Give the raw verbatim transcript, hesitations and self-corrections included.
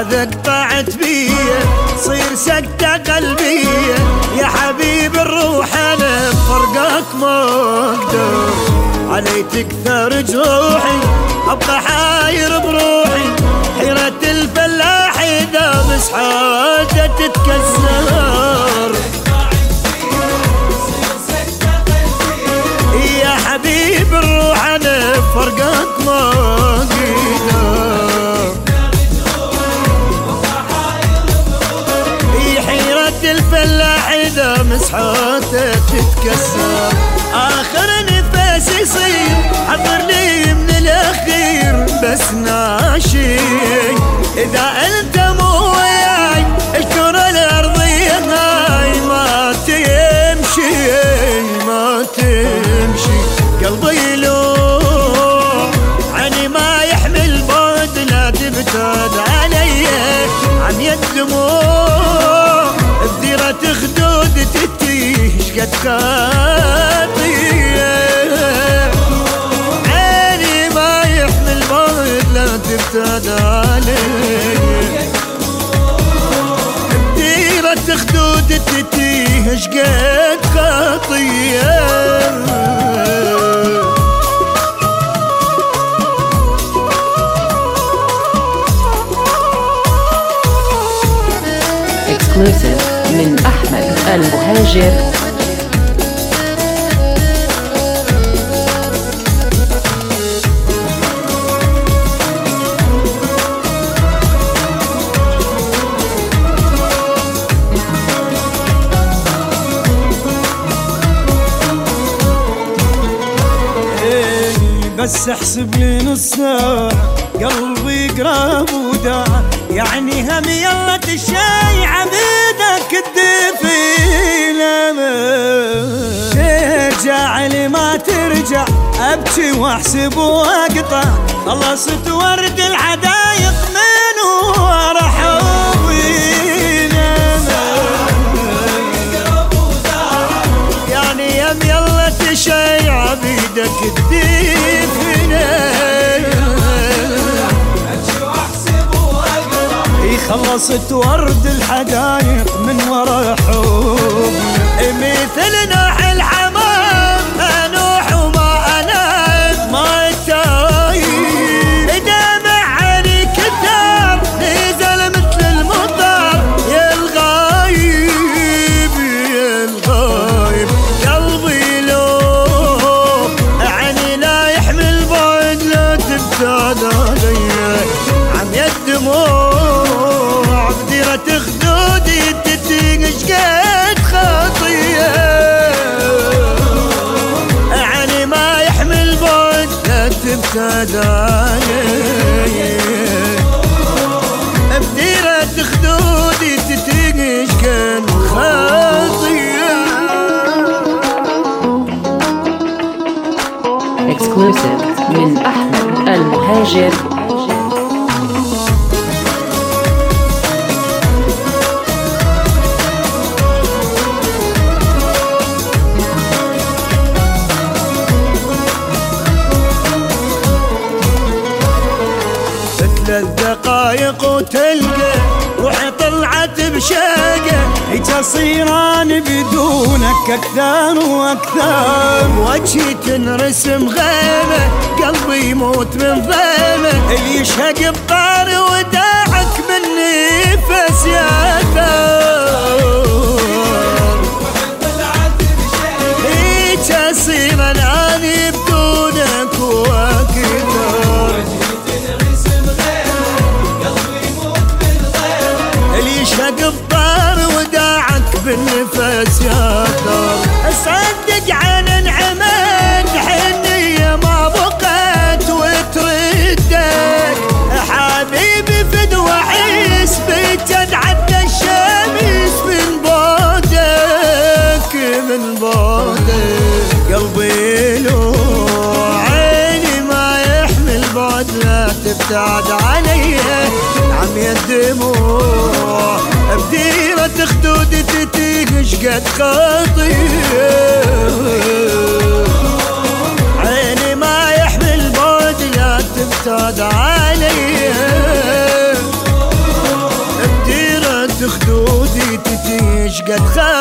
هذا قطعت بيه صير سكتة قلبية يا حبيب الروح أنا بفرقك ما أقدر علي تكثر جروحي أبقى حاير بروحي حيرة الفلاح إذا مسحاته تتكسر يا حبيب الروح أنا بفرقك ما أقدر الفلاح إذا مسحاته تتكسر آخر نفس يصير حضر لي من الأخير بس ناشي إذا أنت مو وياي الكرة الأرضية هاي ما تمشي ما تمشي قلبي يلوح عني ما يحمل بعد لا تبتعد علي عم يدموع بديرة خدود تتيه شقد خاطية عيني ما يحمل بعد لا تبتعد علي بديرة خدود تتيه شقد خاطية Exclusive من أحمد المهاجر. بس احسب لي نص ساعة قلبي قراب وداع يعني هم يلا تشاي عبيدك الدفينة ترجع لي ما ترجع ابكي واحسب واقطع خلصت ورد الحدايق من ورا حوينا يعني يم يلا تشاي عبيدك الدفينة خلصت ورد الحدايق من ورا حب مثل نوح الحمام انوح وما انام ما تايب دمع عيني كتاب نزل مثل المطر يا الغايب يا الغايب قلبي لو عني لا يحمل بعد لا تبتعد علي عم يدموع خدودي تتنش قد خطية يعني ما يحمل بعد لا تبتعد علي بديرة خدودي تتنش قد خطية. Exclusive من أحمد المهاجر. ثلاث دقايق وتلقى روحي طلعت بشاقة يتصيران بدونك أكثر وأكثر وجهي تنرسم غيمة قلبي يموت من ضيمة اللي يشهق بطار وداعك من نفس ياثر يتصيران أني بدونك وأكثر قبار وداعك بالنفس يا ثار اصدق عن انعمت حنية ما بقت وتردك حبيبي فدوى حيس بتدعد الشمس من بعدك من بعدك قلبي له عيني ما يحمل بعد لا تبتعد علي عم يدموع بديرة خدود تتيه شقد خطية عيني ما يحمل بعد لا تبتعد علي وش قد خان